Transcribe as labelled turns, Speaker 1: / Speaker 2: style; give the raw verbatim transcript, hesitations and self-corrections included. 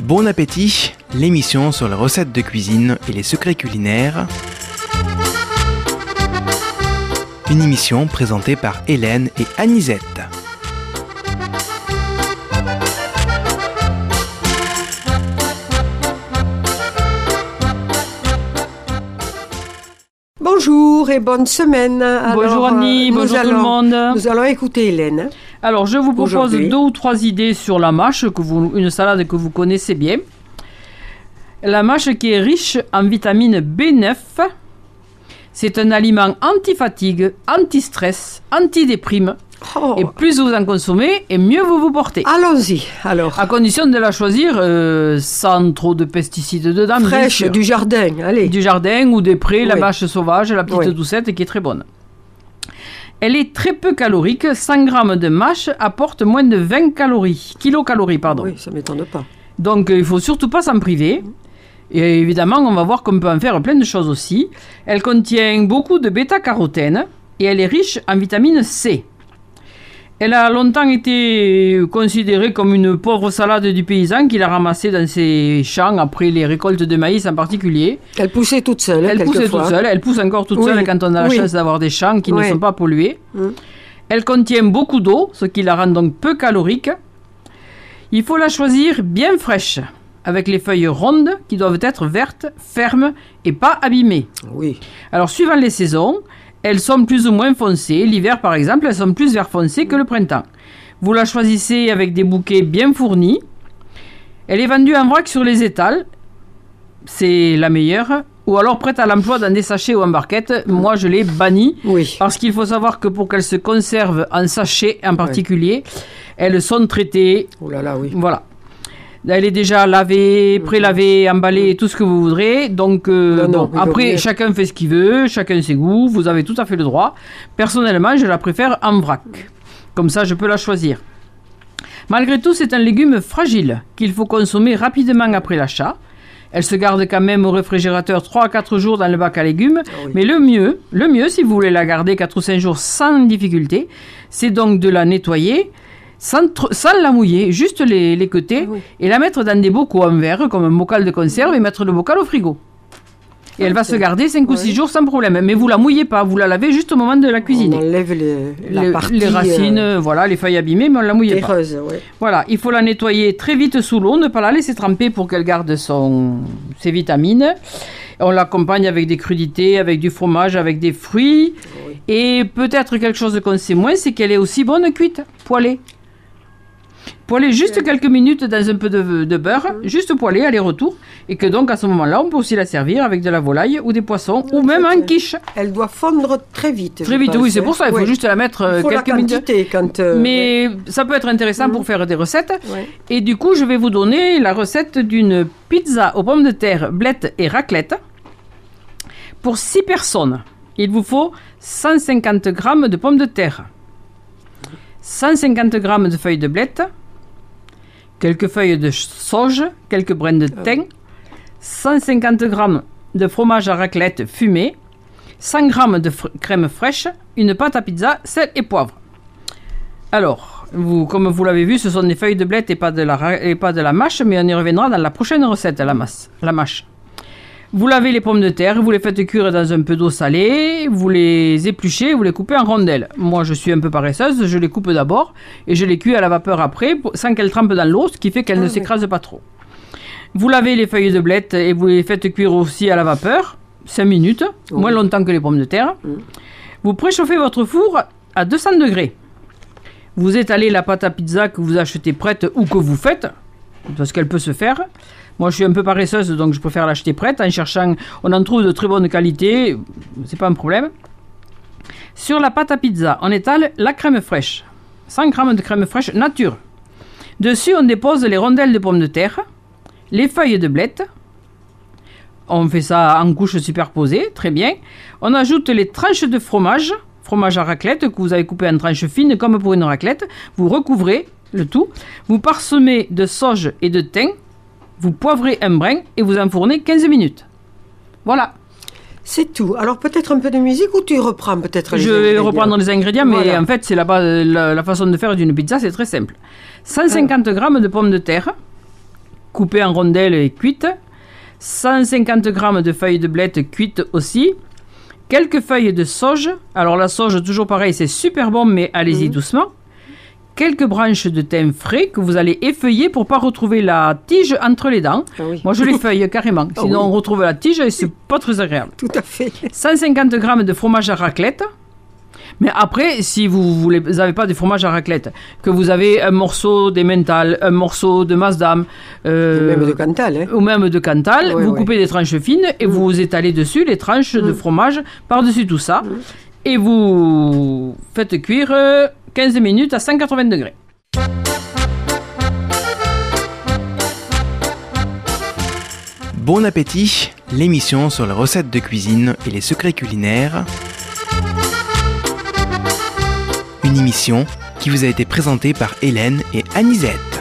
Speaker 1: Bon appétit, l'émission sur les recettes de cuisine et les secrets culinaires. Une émission présentée par Hélène et Anisette.
Speaker 2: Bonjour et bonne semaine. Alors,
Speaker 3: bonjour Annie, bonjour
Speaker 2: allons,
Speaker 3: tout le monde.
Speaker 2: Nous allons écouter Hélène.
Speaker 3: Alors je vous propose deux ou trois idées sur la mâche, que vous, une salade que vous connaissez bien. La mâche qui est riche en vitamine B neuf. C'est un aliment anti-fatigue, anti-stress, anti-déprime. Oh. Et plus vous en consommez, et mieux vous vous portez.
Speaker 2: Allons-y, alors.
Speaker 3: À condition de la choisir euh, sans trop de pesticides dedans.
Speaker 2: Fraîche, du jardin, allez.
Speaker 3: Du jardin ou des prés, oui. La mâche sauvage, la petite
Speaker 2: oui.
Speaker 3: doucette qui est très bonne. Elle est très peu calorique. cent grammes de mâche apporte moins de vingt calories, kilocalories, pardon.
Speaker 2: Oui, ça ne m'étonne pas.
Speaker 3: Donc, euh, il ne faut surtout pas s'en priver. Et évidemment, on va voir qu'on peut en faire plein de choses aussi. Elle contient beaucoup de bêta-carotène et elle est riche en vitamine C. Elle a longtemps été considérée comme une pauvre salade du paysan qu'il a ramassée dans ses champs après les récoltes de maïs en particulier.
Speaker 2: Elle poussait toute seule.
Speaker 3: Elle poussait toute seule. Elle pousse encore toute oui. seule quand on a la oui. chance d'avoir des champs qui oui. ne sont pas pollués. Mm. Elle contient beaucoup d'eau, ce qui la rend donc peu calorique. Il faut la choisir bien fraîche, avec les feuilles rondes qui doivent être vertes, fermes et pas abîmées.
Speaker 2: Oui. Alors,
Speaker 3: suivant les saisons, elles sont plus ou moins foncées. L'hiver, par exemple, elles sont plus vert foncé que le printemps. Vous la choisissez avec des bouquets bien fournis. Elle est vendue en vrac sur les étals. C'est la meilleure. Ou alors prête à l'emploi dans des sachets ou en barquettes. Moi, je l'ai bannie.
Speaker 2: Oui.
Speaker 3: Parce qu'il faut savoir que pour qu'elles se conservent en sachet en particulier, oui. elles sont traitées.
Speaker 2: Oh là là, oui.
Speaker 3: Voilà. Elle est déjà lavée, pré-lavée, emballée, tout ce que vous voudrez. Donc, euh, non, bon, après, chacun fait ce qu'il veut, chacun ses goûts. Vous avez tout à fait le droit. Personnellement, je la préfère en vrac. Comme ça, je peux la choisir. Malgré tout, c'est un légume fragile qu'il faut consommer rapidement après l'achat. Elle se garde quand même au réfrigérateur trois à quatre jours dans le bac à légumes. Ah oui. Mais le mieux, le mieux, si vous voulez la garder quatre ou cinq jours sans difficulté, c'est donc de la nettoyer. Sans, tr- sans la mouiller, juste les, les côtés, oui. et la mettre dans des bocaux en verre, comme un bocal de conserve, et mettre le bocal au frigo. Et ah, elle va se garder cinq oui. ou six jours sans problème. Mais vous la mouillez pas, vous la lavez juste au moment de la cuisiner.
Speaker 2: On enlève les, la
Speaker 3: les,
Speaker 2: partie,
Speaker 3: les racines,
Speaker 2: euh,
Speaker 3: voilà, les feuilles abîmées, mais on la mouille pas.
Speaker 2: Terreuse, ouais.
Speaker 3: Voilà, il faut la nettoyer très vite sous l'eau, ne pas la laisser tremper pour qu'elle garde son, ses vitamines. On l'accompagne avec des crudités, avec du fromage, avec des fruits. Oui. Et peut-être quelque chose qu'on sait moins, c'est qu'elle est aussi bonne cuite, poêlée. Poêler juste quelques minutes dans un peu de, de beurre, mmh. juste poêler, aller-retour, et que donc à ce moment-là, on peut aussi la servir avec de la volaille ou des poissons, mmh, ou même en quiche.
Speaker 2: Elle doit fondre très vite.
Speaker 3: Très vite,
Speaker 2: pense,
Speaker 3: oui, c'est pour ça, il faut oui. juste la mettre
Speaker 2: il faut
Speaker 3: quelques
Speaker 2: la quantité,
Speaker 3: minutes.
Speaker 2: Quand, euh,
Speaker 3: Mais ouais. ça peut être intéressant mmh. pour faire des recettes.
Speaker 2: Ouais.
Speaker 3: Et du coup, je vais vous donner la recette d'une pizza aux pommes de terre, blettes et raclette. Pour six personnes, il vous faut cent cinquante grammes de pommes de terre, cent cinquante grammes de feuilles de blettes, quelques feuilles de sauge, quelques brins de thym, cent cinquante grammes de fromage à raclette fumé, cent grammes de fr- crème fraîche, une pâte à pizza, sel et poivre. Alors, vous, comme vous l'avez vu, ce sont des feuilles de blettes et pas de la, et pas de la mâche, mais on y reviendra dans la prochaine recette, la, masse, la mâche. Vous lavez les pommes de terre, vous les faites cuire dans un peu d'eau salée, vous les épluchez, vous les coupez en rondelles. Moi, je suis un peu paresseuse, je les coupe d'abord et je les cuis à la vapeur après, pour, sans qu'elles trempent dans l'eau, ce qui fait qu'elles ah, ne oui. s'écrasent pas trop. Vous lavez les feuilles de blettes et vous les faites cuire aussi à la vapeur, cinq minutes, oui. moins longtemps que les pommes de terre. Oui. Vous préchauffez votre four à deux cents degrés. Vous étalez la pâte à pizza que vous achetez prête ou que vous faites, parce qu'elle peut se faire. Moi, je suis un peu paresseuse, donc je préfère l'acheter prête. En cherchant, on en trouve de très bonne qualité, c'est pas un problème. Sur la pâte à pizza, on étale la crème fraîche, cent grammes de crème fraîche nature. Dessus, on dépose les rondelles de pommes de terre, les feuilles de blettes. On fait ça en couches superposées, très bien. On ajoute les tranches de fromage, fromage à raclette que vous avez coupé en tranches fines comme pour une raclette. Vous recouvrez le tout. Vous parsemez de sauge et de thym. Vous poivrez un brin et vous enfournez quinze minutes. Voilà.
Speaker 2: C'est tout. Alors peut-être un peu de musique ou tu reprends peut-être les
Speaker 3: Je
Speaker 2: ingrédients.
Speaker 3: vais reprendre les ingrédients, mais voilà. En fait, c'est la, la, la façon de faire d'une pizza, c'est très simple. cent cinquante ah. grammes de pommes de terre, coupées en rondelles et cuites, cent cinquante grammes de feuilles de blette cuites aussi, quelques feuilles de sauge. Alors la sauge, toujours pareil, c'est super bon, mais allez-y mmh. doucement. Quelques branches de thym frais que vous allez effeuiller pour ne pas retrouver la tige entre les dents. Ah oui. Moi, je les feuille carrément, sinon ah oui. on retrouve la tige et c'est pas très agréable.
Speaker 2: Tout à fait.
Speaker 3: cent cinquante grammes de fromage à raclette. Mais après, si vous n'avez pas de fromage à raclette, que vous avez un morceau d'emmental, un morceau de Maasdam,
Speaker 2: euh, ou même de Cantal, hein.
Speaker 3: ou même de Cantal, ouais, vous ouais. coupez des tranches fines et mmh. vous étalez dessus les tranches mmh. de fromage par-dessus tout ça. Mmh. Et vous faites cuire quinze minutes à cent quatre-vingts degrés.
Speaker 1: Bon appétit, l'émission sur les recettes de cuisine et les secrets culinaires. Une émission qui vous a été présentée par Hélène et Anisette.